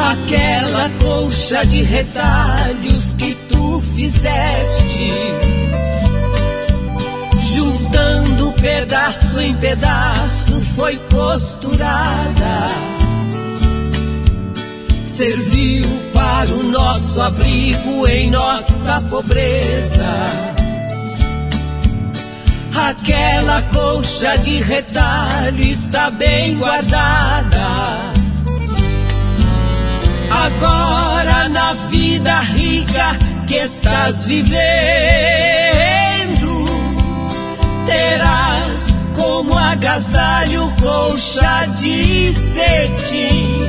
aquela colcha de retalhos que tu fizeste, juntando pedaço em pedaço, foi costurada, serviu para o nosso abrigo em nossa pobreza. Aquela colcha de retalho está bem guardada. Agora na vida rica que estás vivendo, terás como agasalho colcha de cetim.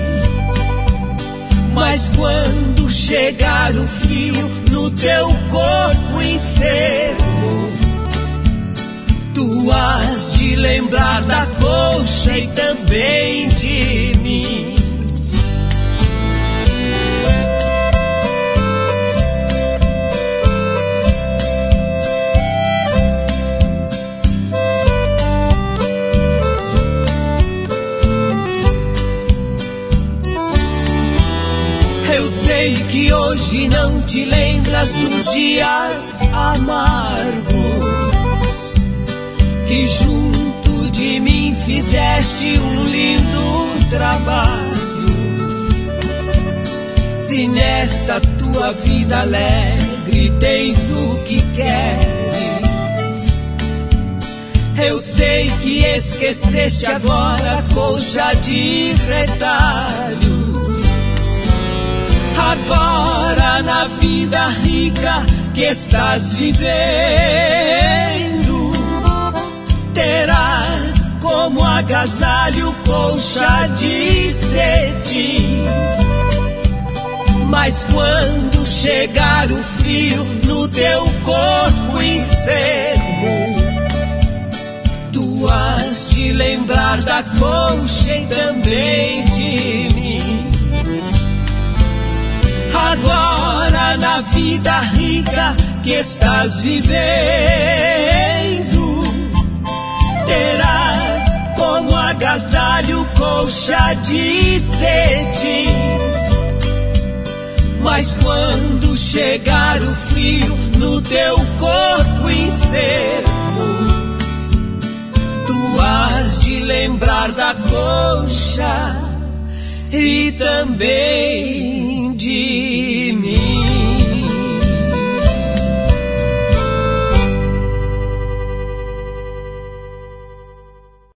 Mas quando chegar o frio no teu corpo enfermo, tu has de lembrar da colcha e também de mim. Eu sei que hoje não te lembras dos dias amargos que junto de mim fizeste um lindo trabalho. Se nesta tua vida alegre tens o que queres, eu sei que esqueceste agora a colcha de retalhos. Agora na vida rica que estás vivendo, terás como agasalho colcha de cetim. Mas quando chegar o frio no teu corpo enfermo, tu has de lembrar da colcha e também de mim. Agora na vida rica que estás vivendo, terás como agasalho colcha de cetim. Mas quando chegar o frio no teu corpo enfermo, tu has de lembrar da colcha e também de mim.